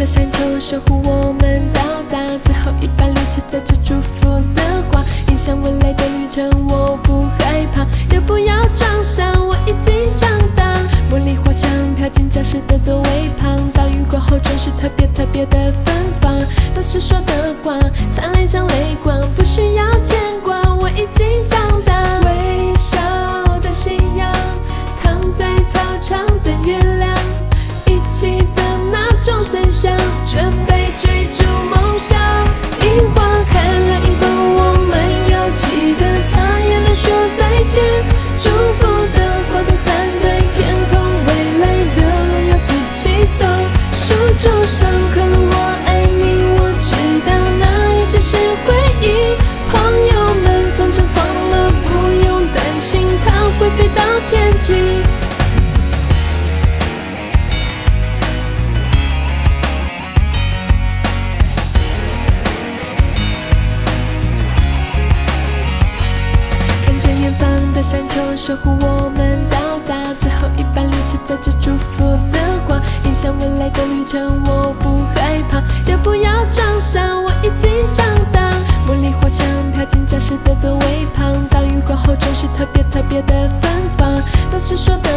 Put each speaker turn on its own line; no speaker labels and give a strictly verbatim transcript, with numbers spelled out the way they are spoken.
山丘守护我们到达最后一班列车，载着祝福的话，迎向未来的旅程，我不害怕，也不要装傻，我已经长大。茉莉花香飘进教室的座位旁，当雨过后总是特别特别的芬芳。当时说的话灿烂像泪光，不需要牵挂，我已经长大。微笑的夕阳，躺在操场等月亮，一起的那种声响，准备追逐梦想。樱花开了以后，我们要记得擦眼泪说再见，祝福的花都散在天空，未来的路要自己走。书桌上刻了我爱你，我知道那一些是回忆。朋友们，风筝放了不用担心，它会飞到天际。山丘守护我们到达最后一班列车，载着祝福的话，迎向未来的旅程，我不害怕，也不要装傻，我已经长大。茉莉花香飘进教室的座位旁，当雨过后总是特别特别的芬芳。当时说的